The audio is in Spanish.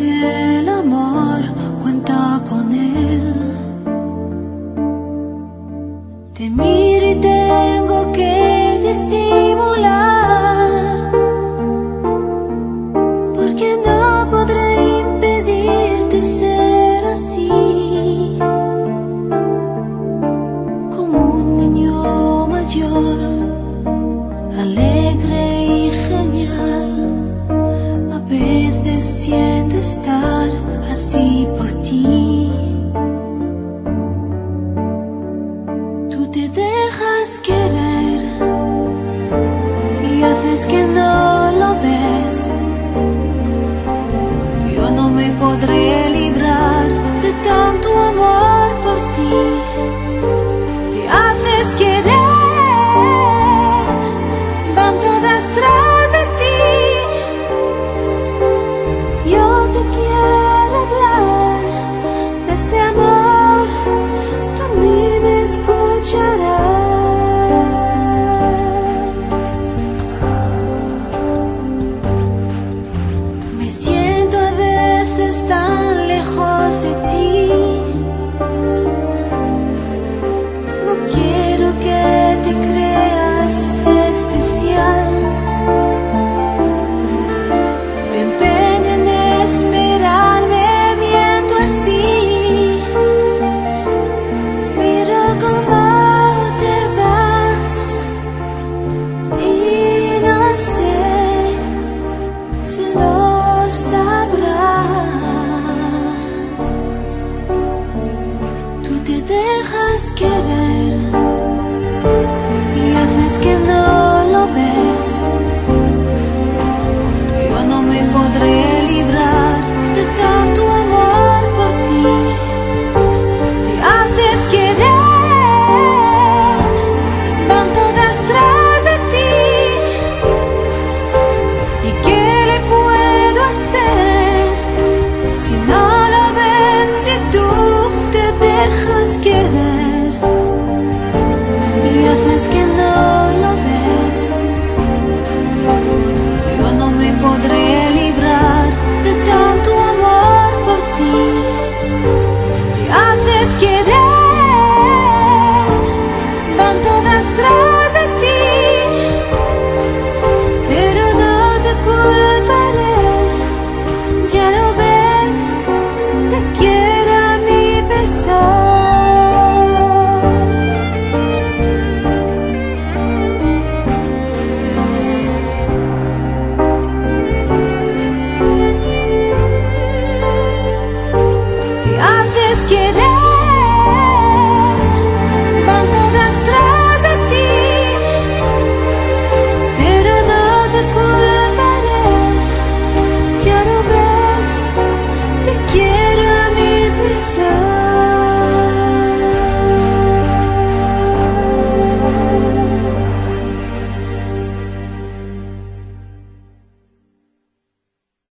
el amor cuenta con él. Te miro y tengo que disimular, porque no podré impedirte ser así, como un niño mayor, alegre y genial. A veces siento estar así por ti. Tú te dejas querer y haces que no lo ves. Yo no me podré librar de tanto amor por ti. Te haces querer, van todas tras de ti. Yo te quiero hablar de este amor, tú a mí me escucharás. Me siento a veces tan lejos de ti. No quiero que te creas especial. Me empeño en esperarme, miento así. Mira cómo te vas y no sé si lo sabrás. Tú te dejas querer y haces que no lo ves. Yo no me podré librar de tanto amor por ti. Te haces querer, van todas tras de ti. ¿Y qué le puedo hacer si no lo ves? Si tú te dejas querer y haces que no lo ves, yo no me podré